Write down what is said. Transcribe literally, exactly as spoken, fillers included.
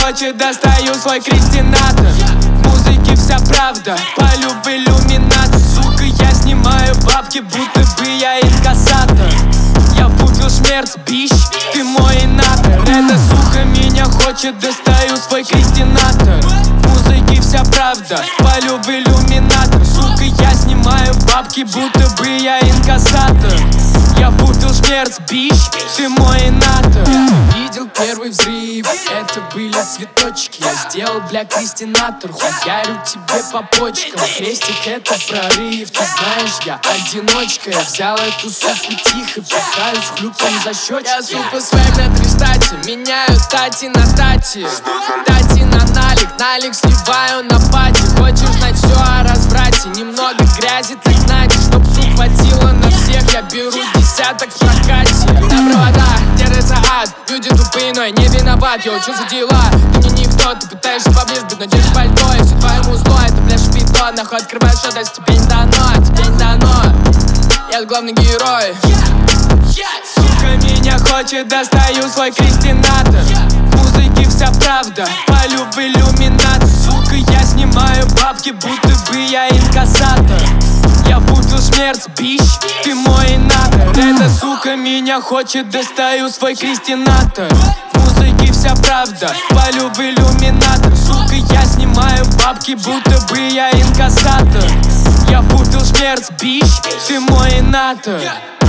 хочет, достаю свой крестинатор. В музыке вся правда, полю в иллюминатор. Сука, я снимаю бабки, будто бы я инкассатор. Я выпил смерть, бич, ты мой инатор. Эта сука меня хочет, достаю свой крестинатор. В музыке вся правда, полю в иллюминатор. Сука, я снимаю бабки, будто бы я инкассатор. Я выпил смерть, бич, ты мой инатор. Видел первый взрыв, это были цветочки. Я сделал, бля, крестинатор, хуярю тебе по почкам. Крестик — это прорыв, ты знаешь, я одиночка. Я взял эту суку тихо, пихаю с хлюпом за щечки. Я сука свек на три стати, меняю тати на тати. Тати на налик, налик сливаю на пати. Хочешь знать все о разврате, немного грязи, так знаете, чтоб сук хватило на всех. Я беру десяток в прокате. На проводах держится ад, люди тупые, но я не виноват. Йоу, чё за дела? Ты мне никто, ты пытаешься поближе быть, но держишь пальто. И все твоему зло, это, бля, шпито. Нахуй открываешь счет, а тебе не дано, тебе не дано. Я главный герой. Сука меня хочет, достаю свой крестинатор. В музыке вся правда, полю в иллюминатор. Сука, я снимаю бабки, будто бы я инкассатор. Я выпил смерть, бич, ты мой инатор. Эта сука меня хочет, достаю свой крестинатор. В музыке вся правда, полю в иллюминатор. Сука, я снимаю бабки, будто бы я инкассатор. Я выпил смерть, бич, ты мой инатор.